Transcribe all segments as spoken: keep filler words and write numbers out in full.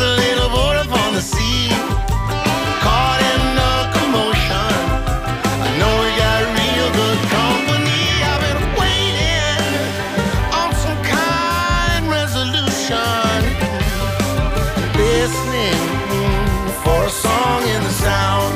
a little boat upon the sea, caught in a commotion. I know we got real good company. I've been waiting on some kind resolution, listening for a song in the sound.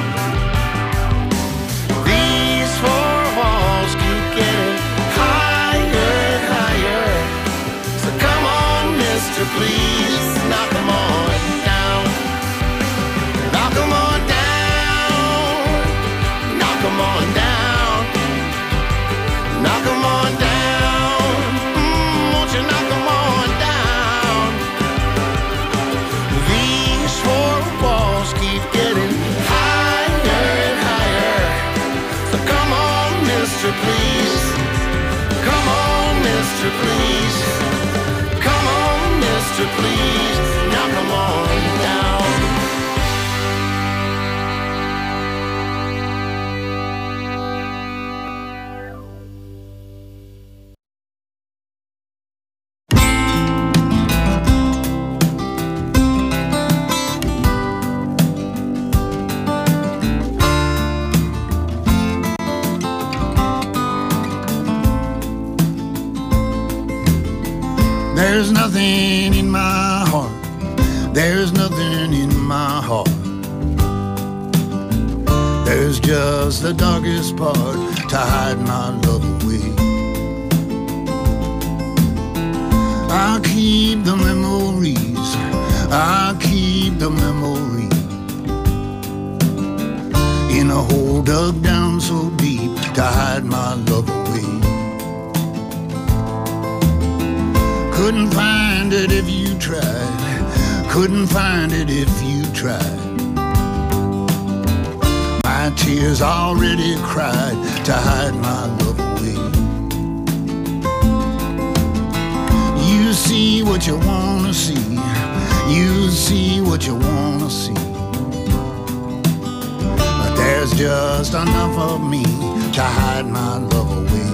These four walls keep getting higher and higher. So come on, mister, please knock 'em on down. Knock 'em on down. Knock 'em on down. Knock 'em on down. Mm, won't you knock 'em on down? These four walls keep getting higher and higher. So come on, mister, please. Come on, mister, please. Come on, mister, please. Knock 'em on down. There's nothing in my heart. There's nothing in my heart. There's just the darkest part to hide my love away. I keep the memories. I keep the memories in a hole dug down so deep to hide my love away. Couldn't find it if you tried. Couldn't find it if you tried. My tears already cried to hide my love away. You see what you wanna see. You see what you wanna see. But there's just enough of me to hide my love away.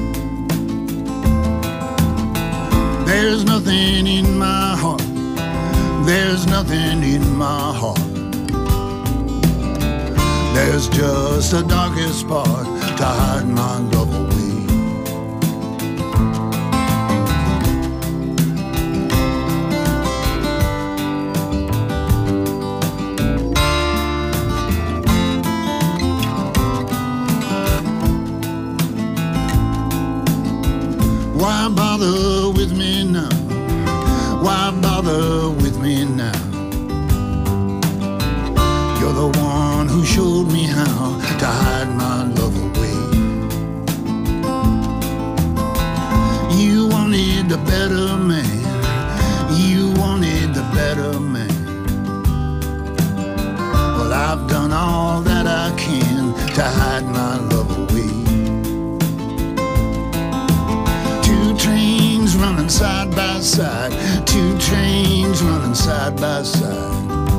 There's nothing in my heart. There's nothing in my heart. There's just the darkest part to hide my love away. Why bother with me now? Why bother with me now? You're the one who showed me how to hide my love away. You wanted the better man. You wanted the better man. Well, I've done all that I can to hide my love away. Two trains running side by side. Two trains running side by side.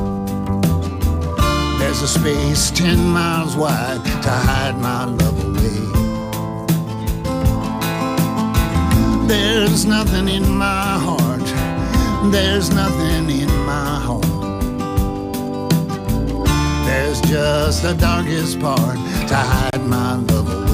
There's a space ten miles wide to hide my love away. There's nothing in my heart. There's nothing in my heart. There's just the darkest part to hide my love away.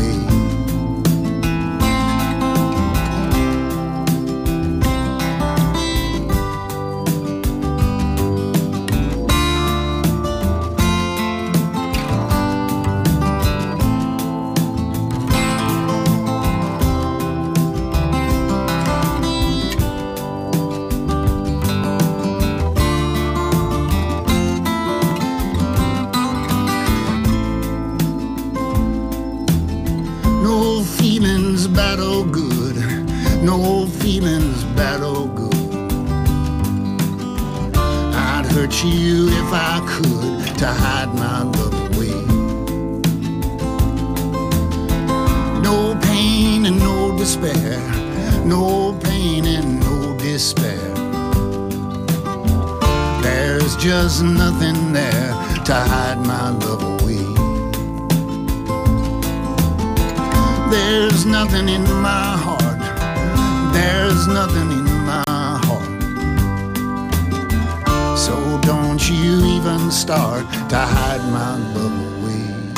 No feelings bad or good. I'd hurt you if I could to hide my love away. No pain and no despair. No pain and no despair. There's just nothing there to hide my love away. There's nothing in my heart. There's nothing in my heart. start to hide my love away.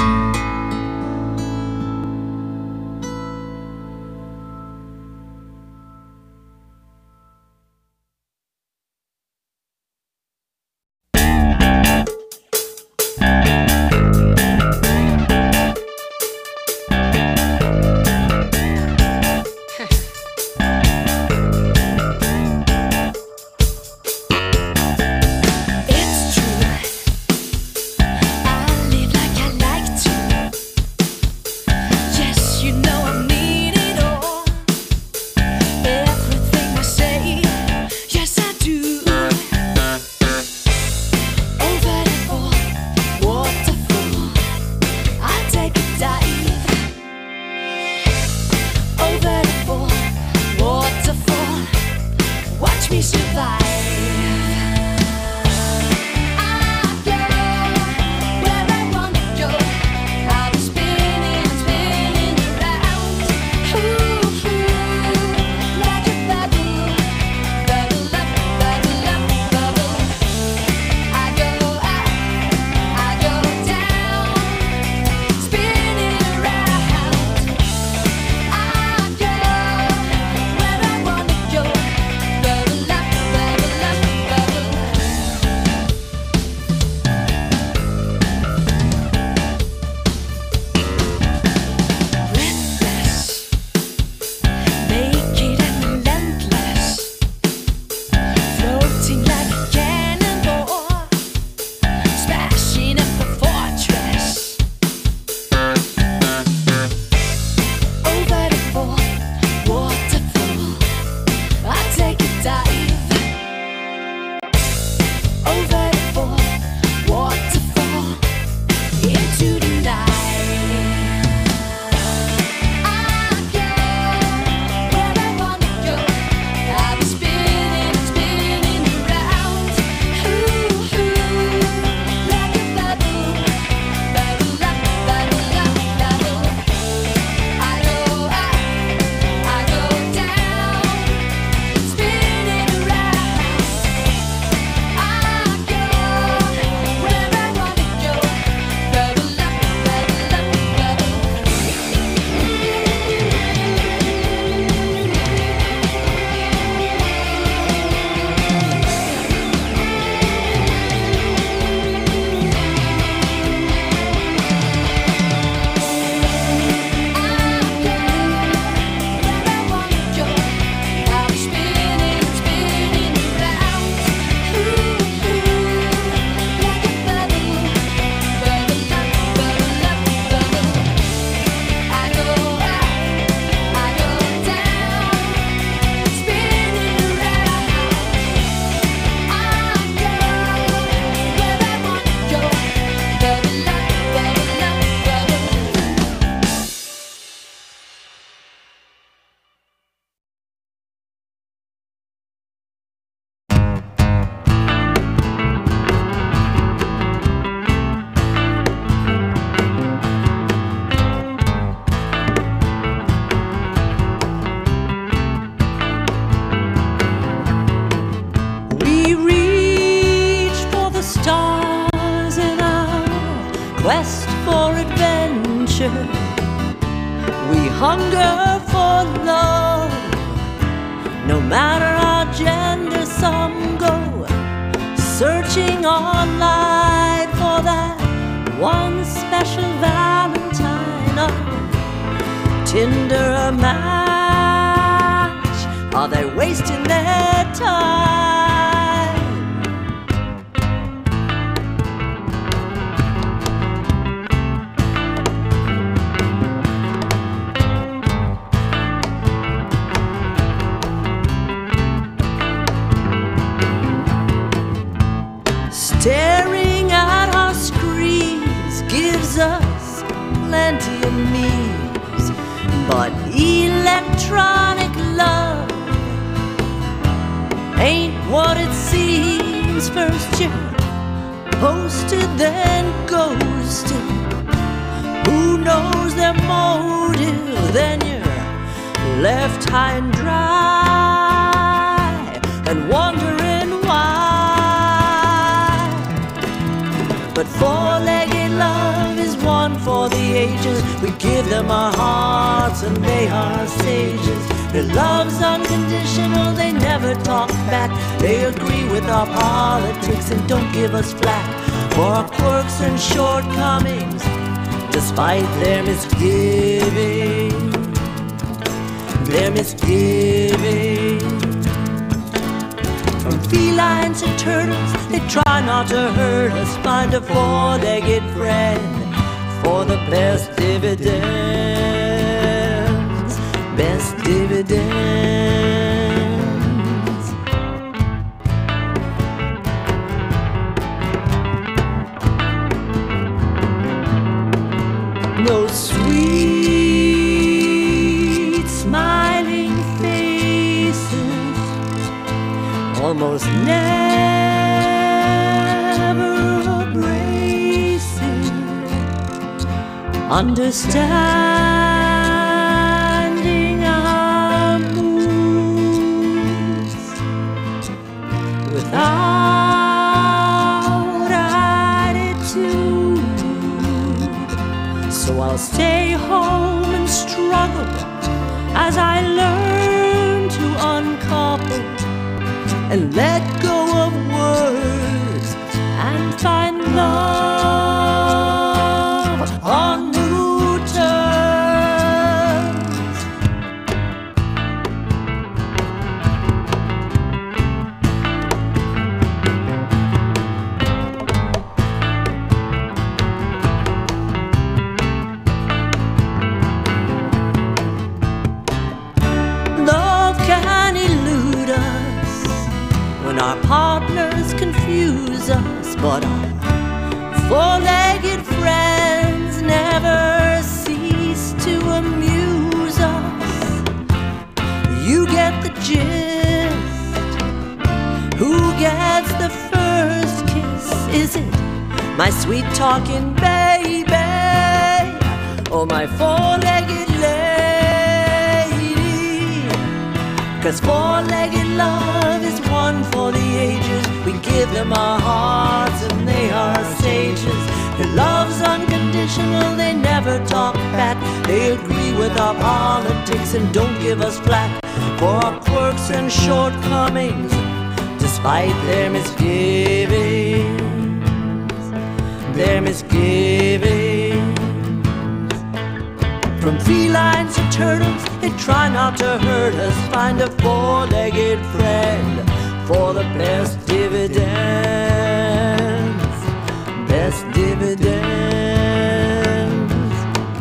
quest for adventure. We hunger for love. No matter our gender, some go searching online for that one special Valentine. Oh, Tinder a match? Are they wasting their time? Staring at our screens gives us plenty of needs, but electronic love ain't what it seems. First you're posted, then ghosted. Who knows their motive? Then you're left high and dry and wondering why. But four-legged love is one for the ages. We give them our hearts and they are sages. Their love's unconditional, they never talk back. They agree with our politics and don't give us flack for our quirks and shortcomings, despite their misgiving, their misgiving. From felines and turtles, they try not to hurt us. Find a four-legged friend for the best dividends, best dividends. Those sweet smiling faces almost never abrasive, understanding our moods without attitude. So I'll stay home and struggle as I learn to uncouple and let go of words and find love on new terms. Love can elude us when our partners confuse us, but our four-legged friends never cease to amuse us. You get the gist. Who gets the first kiss? Is it my sweet talking baby or my four-legged lady? 'Cause four-legged love is one for the ages. We give them our hearts and they are sages. Their love's unconditional, they never talk back. They agree with our politics and don't give us flack for our quirks and shortcomings, despite their misgivings, their misgivings. From felines to turtles, they try not to hurt us. Find a four-legged friend for the best dividends, best dividends.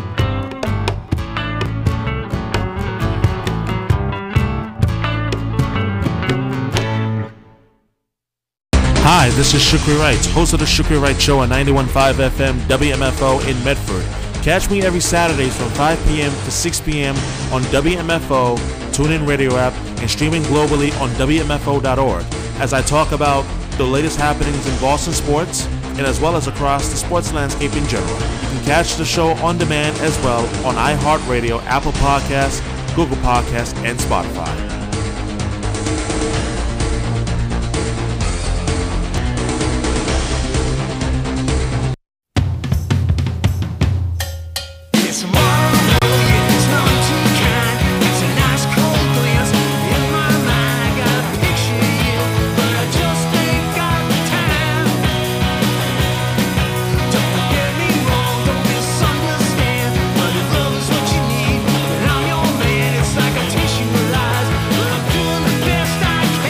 Hi, this is Shukri Wright, host of the Shukri Wright Show on ninety-one point five F M W M F O in Medford. Catch me every Saturdays from five p.m. to six p.m. on W M F O, TuneIn Radio app, and streaming globally on W M F O dot org as I talk about the latest happenings in Boston sports and as well as across the sports landscape in general. You can catch the show on demand as well on iHeartRadio, Apple Podcasts, Google Podcasts, and Spotify. It's like a tissue lies, but I'm doing the best I can.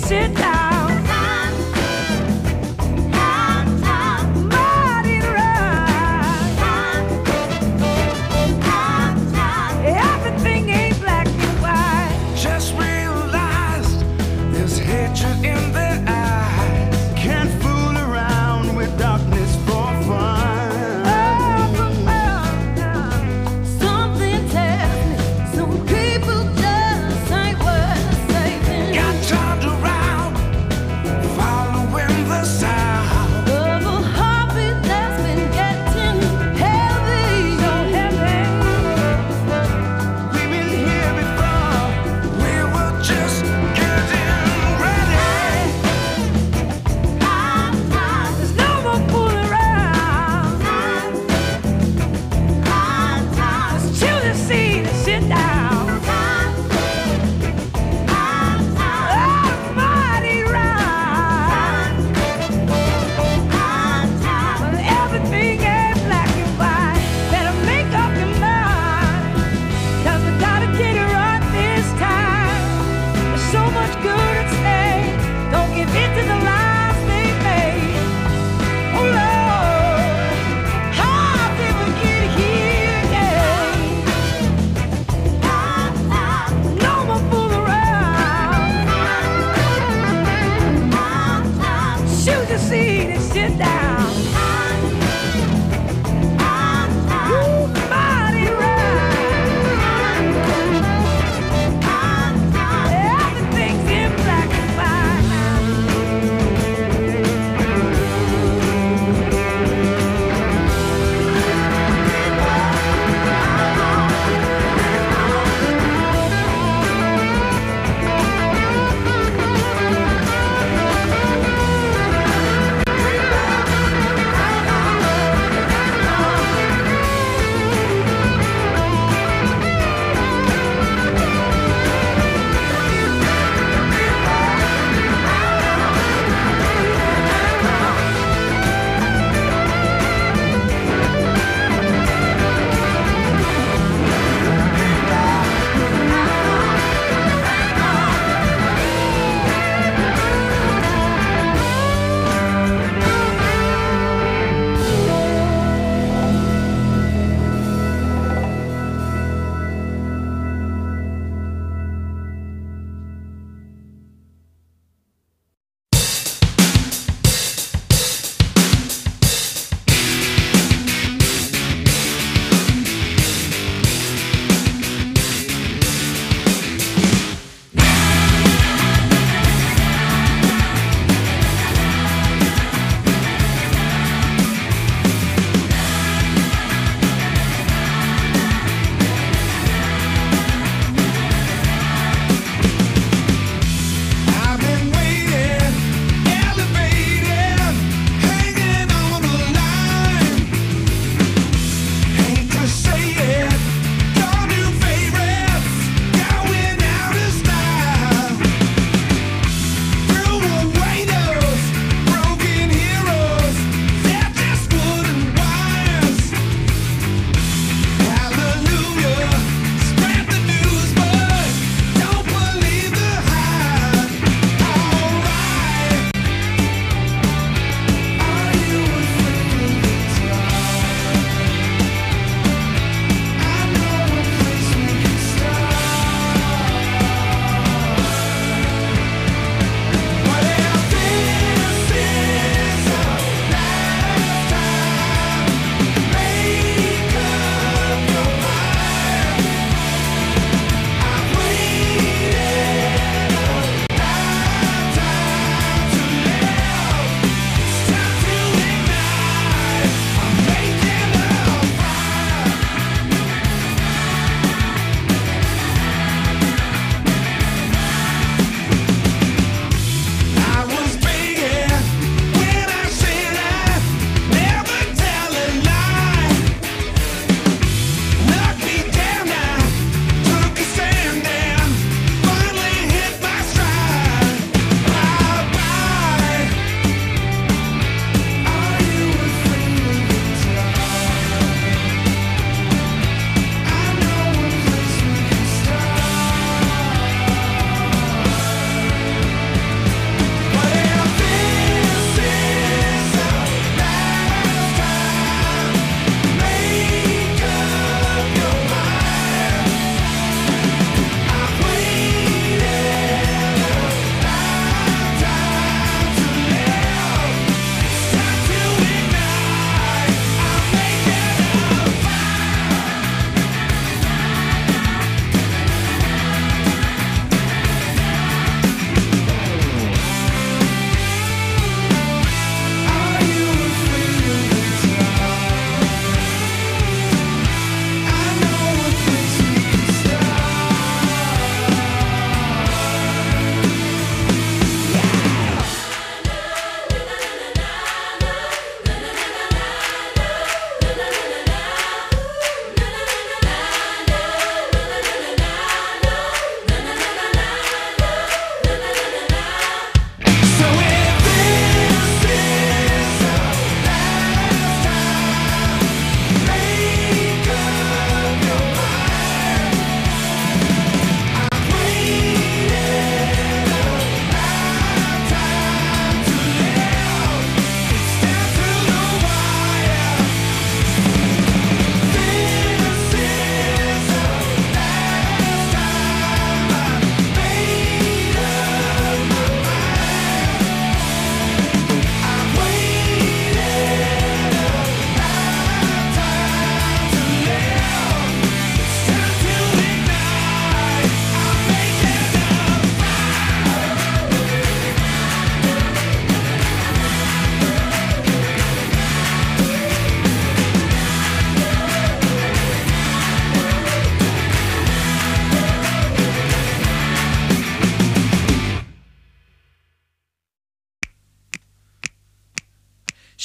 sit down. Mighty right. Everything ain't black and white. Just realized there's hatred in their eyes. Can't fool around with darkness for fun. Something tells me some people just ain't worth saving. Got turned around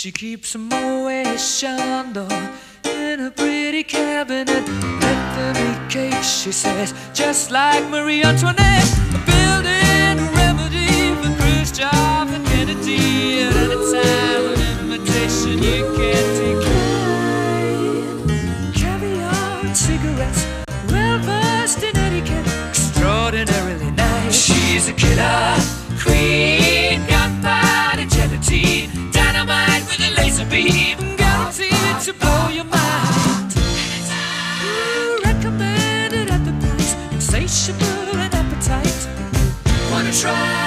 She keeps a Moet Chandon in a pretty cabinet. Let them eat cake, she says, just like Marie Antoinette. Building a remedy for Khrushchev and Kennedy. At any time, an invitation you can't decline. Caviar and cigarettes, well versed in etiquette, extraordinarily nice. She's a killer queen, gunpowder, gelatine, dynamite with a laser beam, guaranteed to blow your mind. Ooh, recommended at the price, insatiable and appetite. Wanna try?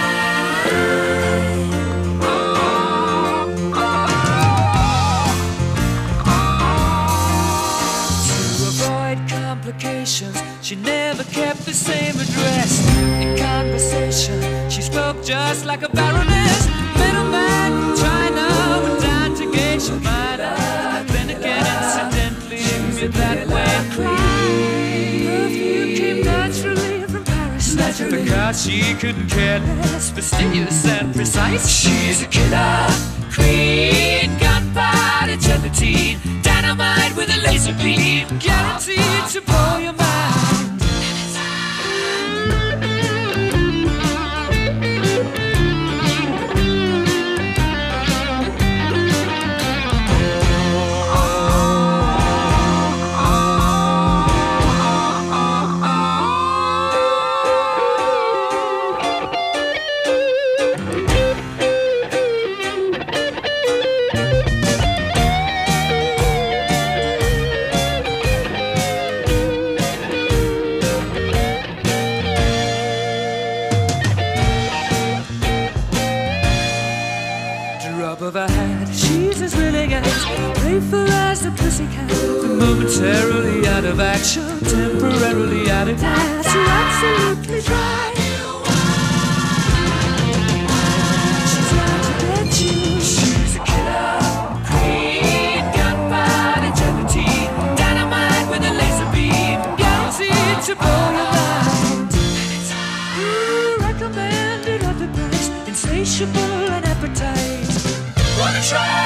She never kept the same address. In conversation, she spoke just like a baroness. Middleman from China went down to gauge your mind. But then again, incidentally, me that way. Perfume came naturally from Paris, naturally, because she couldn't care less, fastidious and precise. She's a killer queen, gunpowder, gelatine, dynamite with a laser beam, guaranteed to blow your mind. Momentarily out of action, temporarily out of gas, you're absolutely dry. She's out to get you. She's a killer queen, gunpowder, gelatine, dynamite with a laser beam, guaranteed to blow your mind. Ooh, recommended at the price, insatiable and appetite. Wanna try?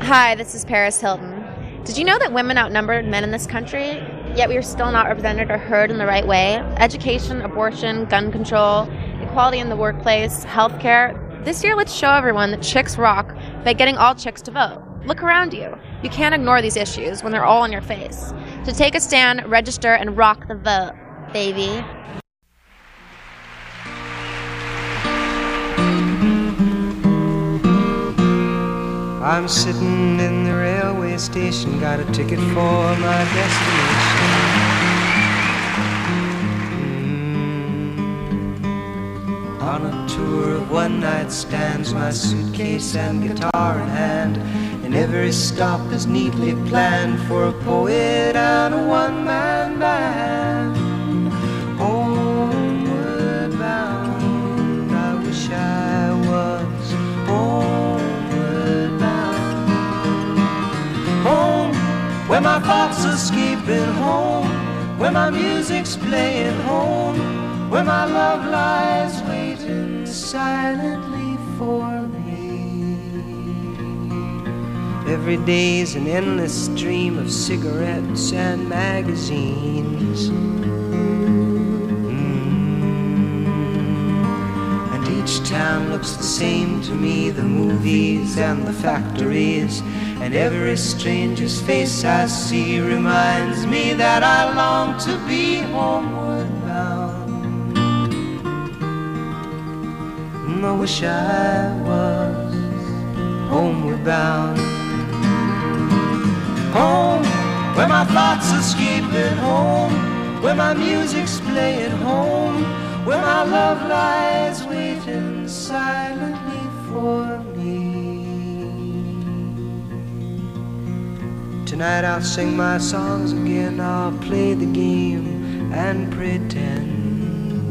Hi, this is Paris Hilton. Did you know that women outnumber men in this country, yet we are still not represented or heard in the right way? Education, abortion, gun control, equality in the workplace, healthcare. This year, let's show everyone that chicks rock by getting all chicks to vote. Look around you. You can't ignore these issues when they're all in your face. So take a stand, register, and rock the vote, baby. I'm sitting in the railway station, got a ticket for my destination. Mm. On a tour of one-night stands, my suitcase and guitar in hand, and every stop is neatly planned for a poet and a one-man band. Homeward bound, I wish I was homeward bound. Home, where my thoughts are escaping, home, where my music's playing, home, where my love lies waiting silently for me. Every day's an endless stream of cigarettes and magazines. Mm. And each town looks the same to me, the movies and the factories. And every stranger's face I see reminds me that I long to be homeward bound. And I wish I was homeward bound. Home, where my thoughts are escaping, home, where my music's playing, home, where my love lies waiting silently for me. Tonight I'll sing my songs again, I'll play the game and pretend.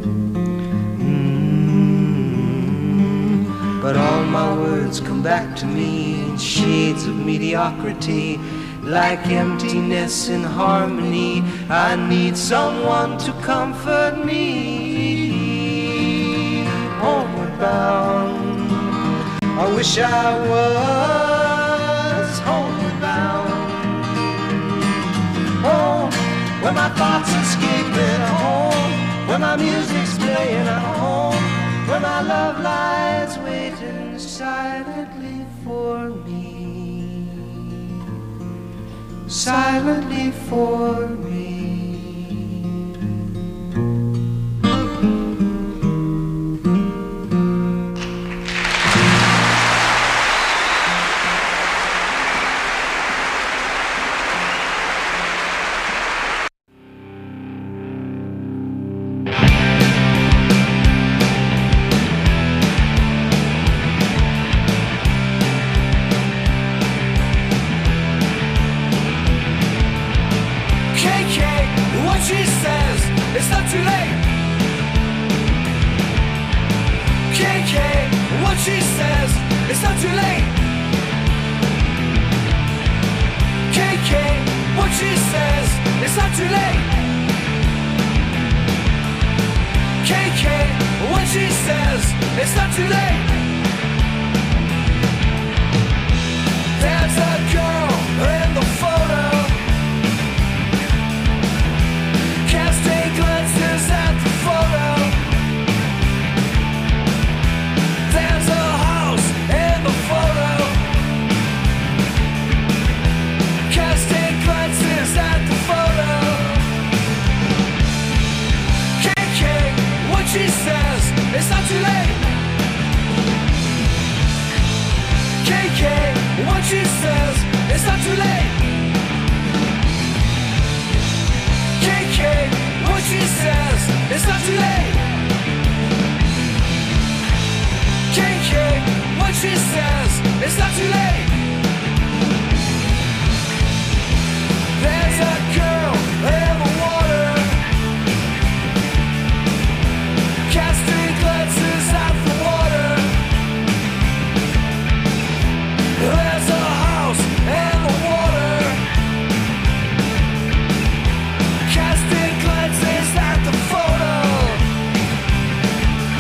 Mm. But all my words come back to me in shades of mediocrity, like emptiness in harmony. I need someone to comfort me. Homeward bound, I wish I was homeward bound. Home, where my thoughts are escaping, home, where my music's playing, home, where my love lies waiting silently for me. Silently for me.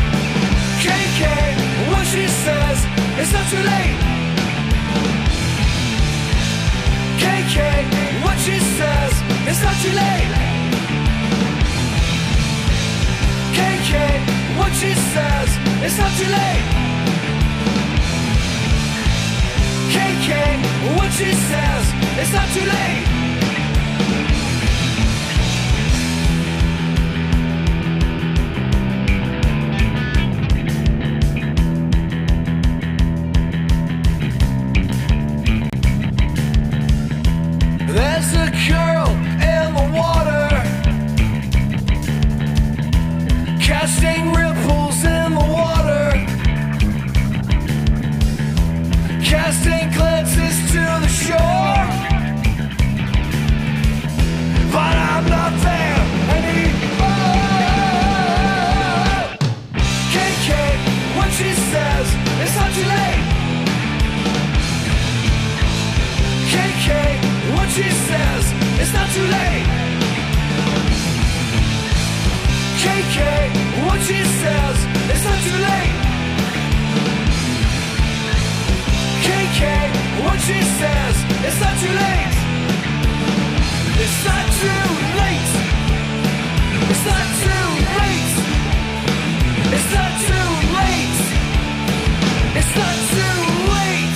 It's not too late. K, what she says, it's not too late. K K, what she says, it's not too late. K K, what she says, it's not too late. There's a girl in the water, casting ripples in the water, casting glances to the shore. But I'm not there anymore. K K, what she says, it's not too late. K K, what she says, it's not too late. K K, what she says, it's not too late. K K, what she says, it's not too late. It's not too late. It's not too late. It's not too late. It's not too late.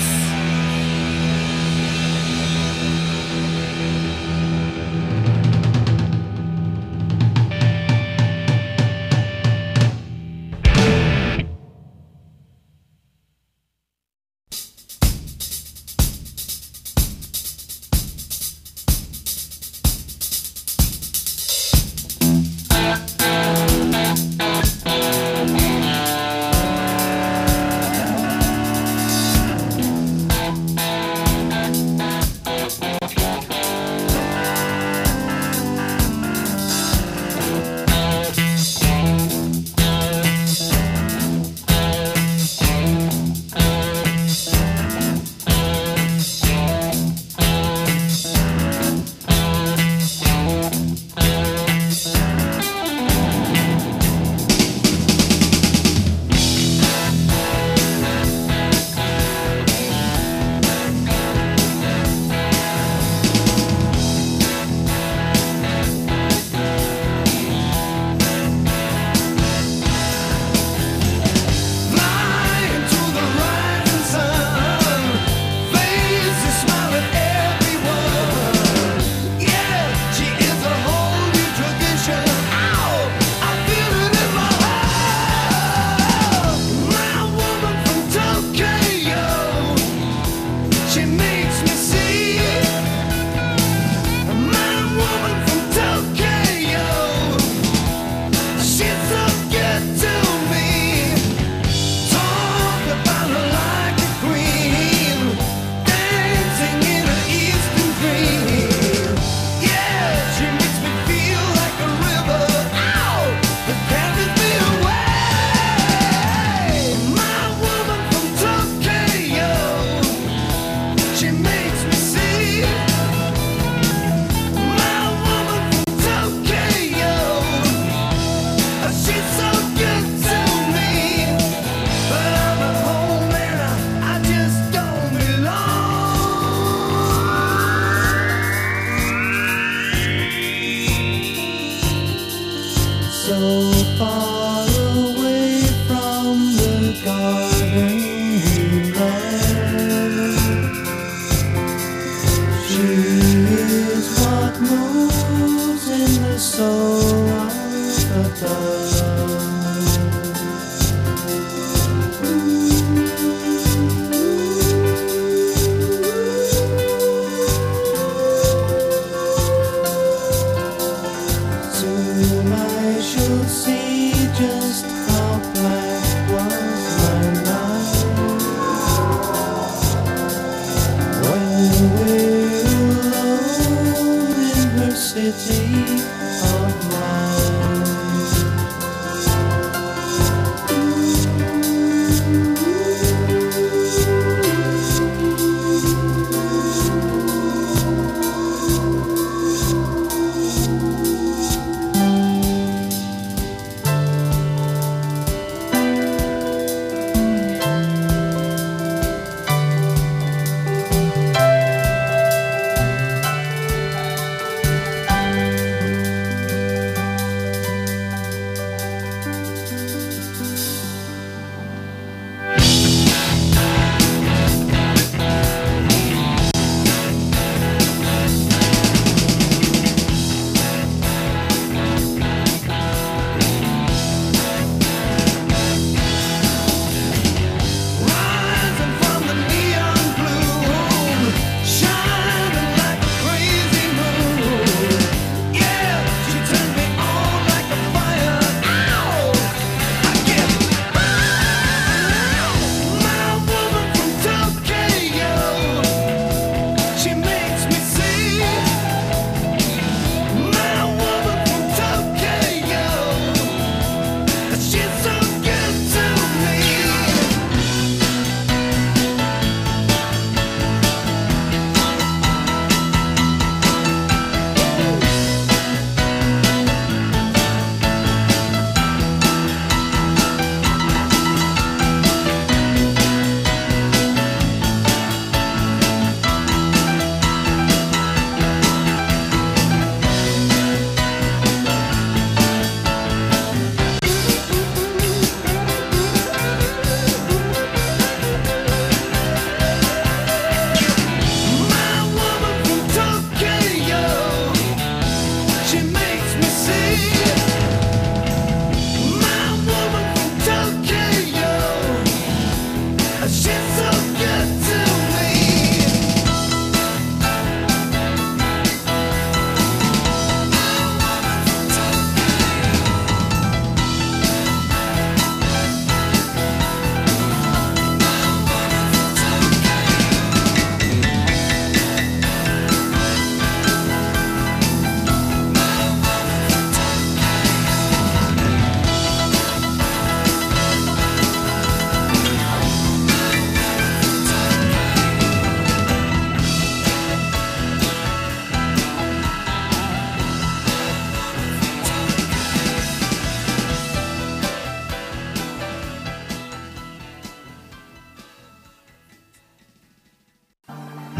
Soon I shall see just how black was my night.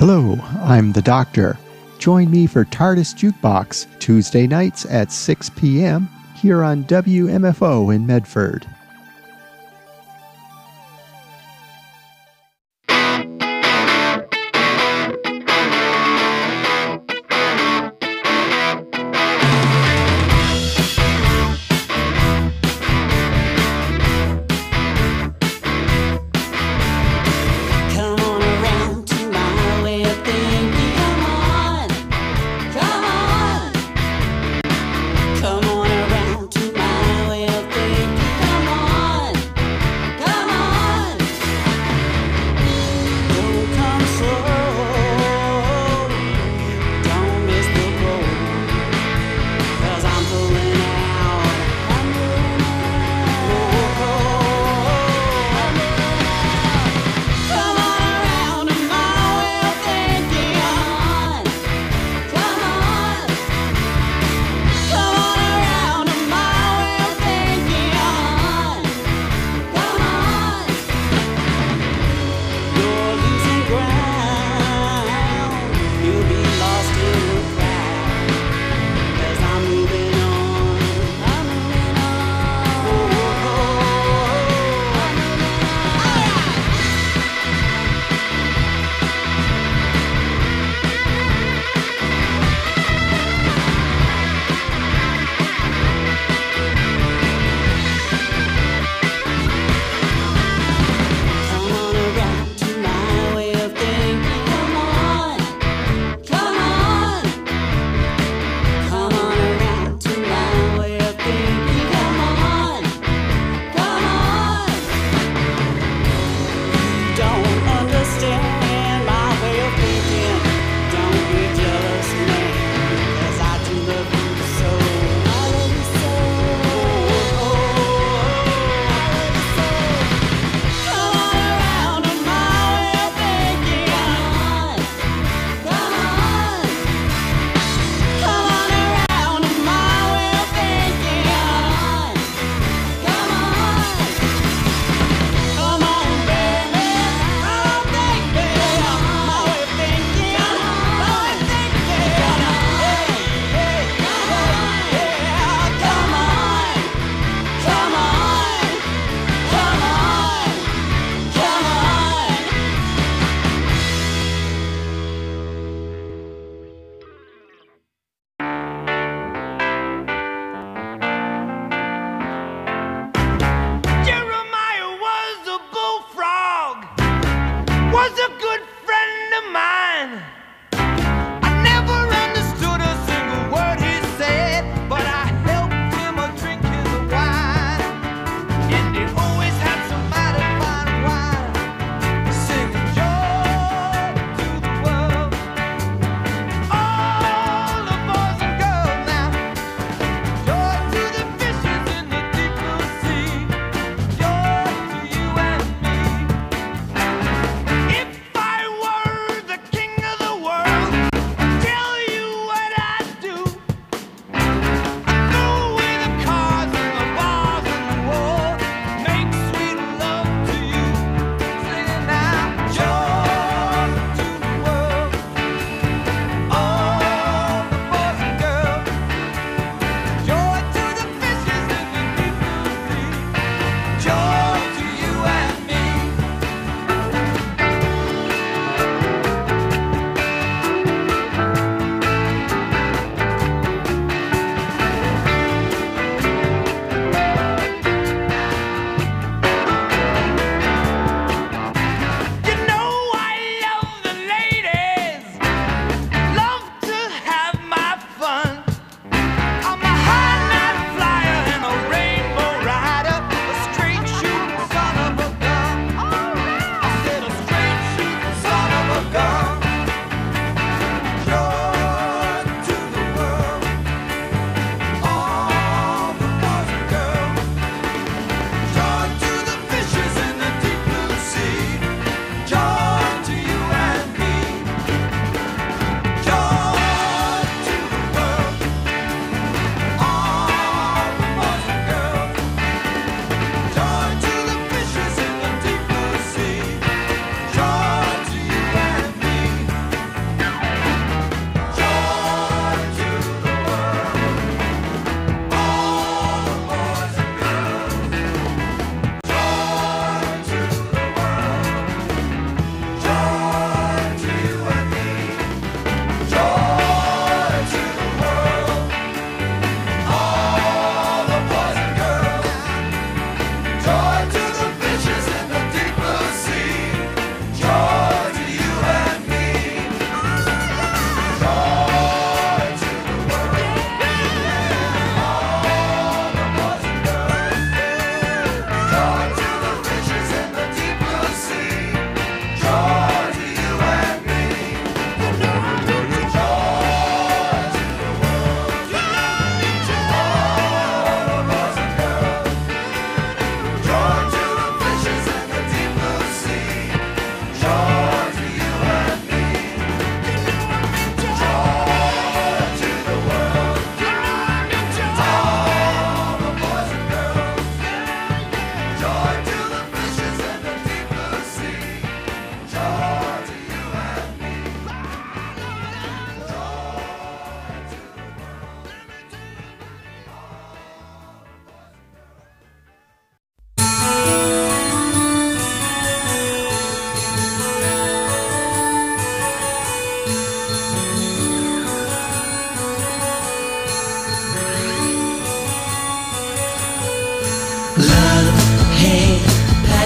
Hello, I'm the Doctor. Join me for TARDIS Jukebox, Tuesday nights at six p.m. here on W M F O in Medford. Come on around to my way of thinking. Come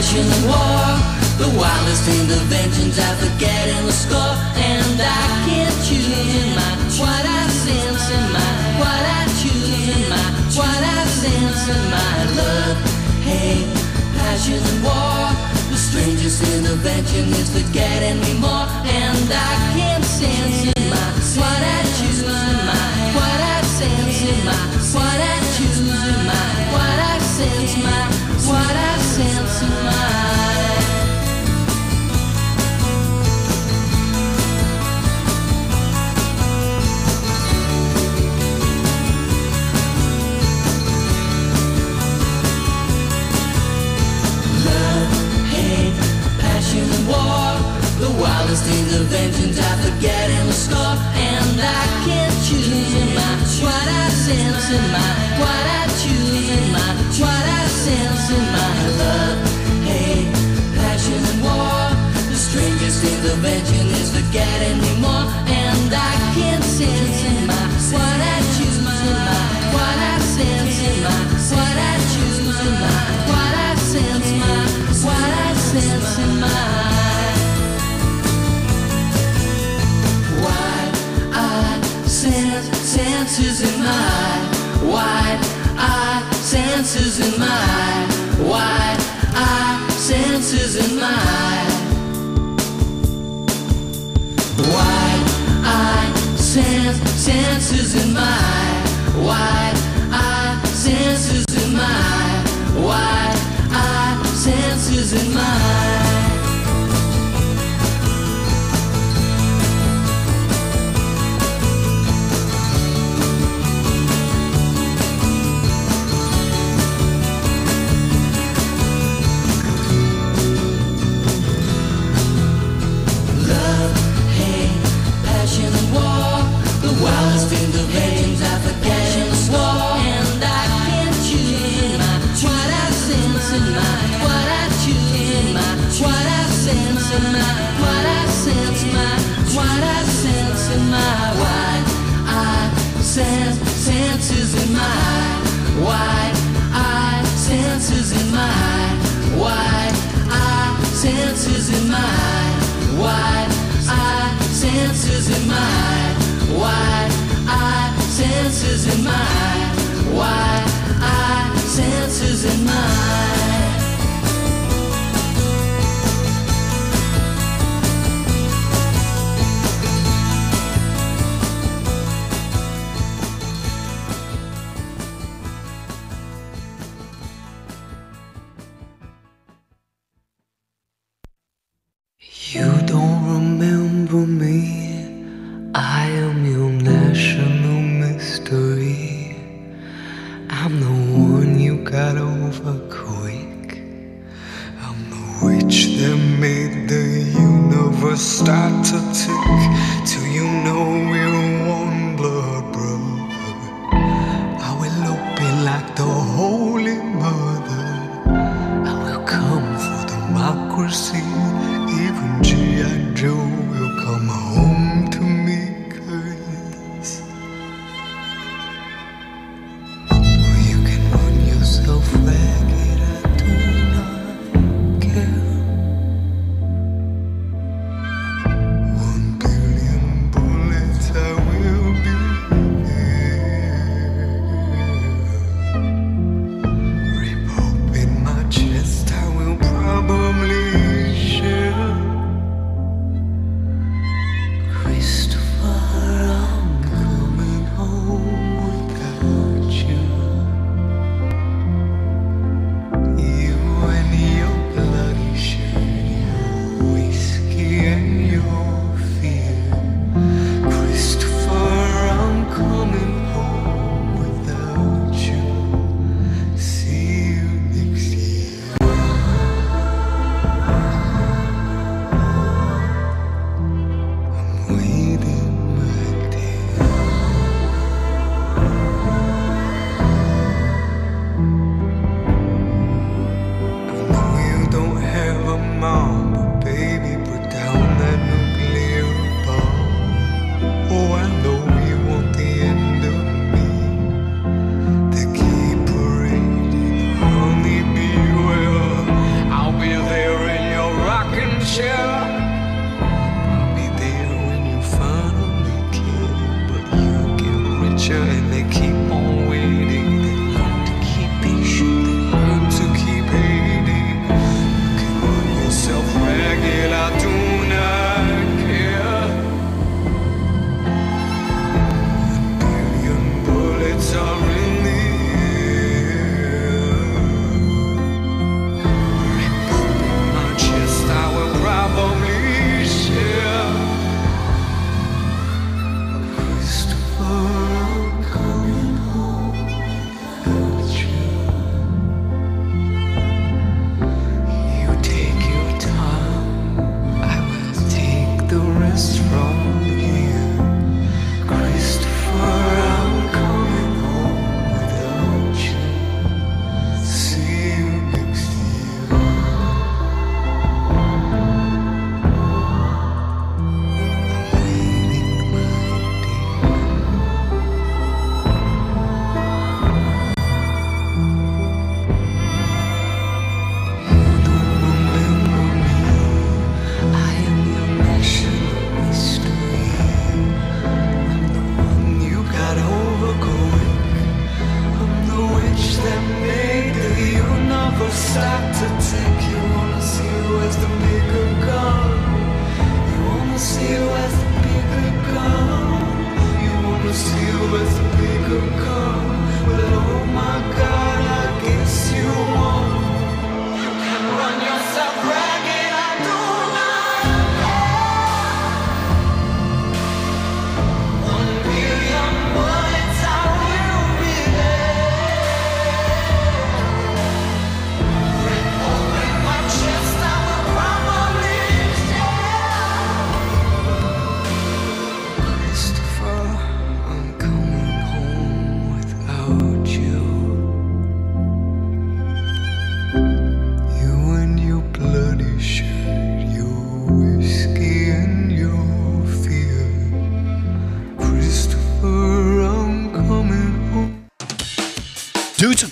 passion and war, the wildest interventions are forgetting the score. And I can't choose in my what I sense in my what I choose in my what I sense in my love, hate, passion and war. The strangest intervention is forgetting me more. And I can't sense in my what I choose in my what I sense in my what I choose in my what I sense my what I sense in my. War, the wildest interventions I forget in the score. And I can't choose in my what I sense in my what I choose in my what I sense in my love, hate, passion and war. The strangest intervention is forgetting me more. And I can't sense in my what I choose in my what I sense in my what I choose in my what I sense my what I sense in my. Senses in my wide eye, senses in my wide eye, senses in my wide eye, sense, senses in my wide eye, senses in my wide eye, senses in my. Wildest interventions I forget in the war. And I can't choose in my what I sense in my what I choose in my what I sense in my what I sense my what I sense in my wide eye sense senses in my wide eye senses in my wide eye senses in my wide eye senses in my wide eye senses in my wide eye senses in my. You don't remember me, I am your national mystery. I'm the one you got over quick. I'm the witch that made the universe start to tick. Till you know we're one blood brother. I will open like the Holy Mother. I will come for democracy. Even G I. Joe will come home to me. Ragged, I do not care. One billion bullets, I will be here. Rip open my chest, I will probably share.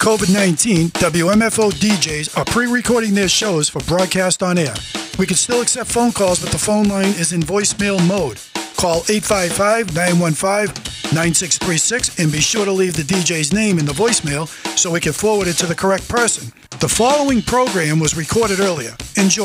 COVID nineteen, W M F O D Js are pre-recording their shows for broadcast on air. We can still accept phone calls, but the phone line is in voicemail mode. Call eight five five, nine one five, nine six three six and be sure to leave the D J's name in the voicemail so we can forward it to the correct person. The following program was recorded earlier. Enjoy.